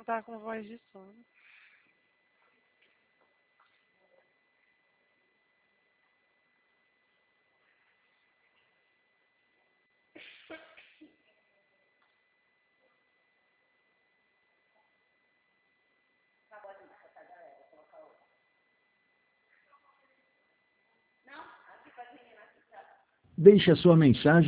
Tá com voz de sono. Deixe a sua mensagem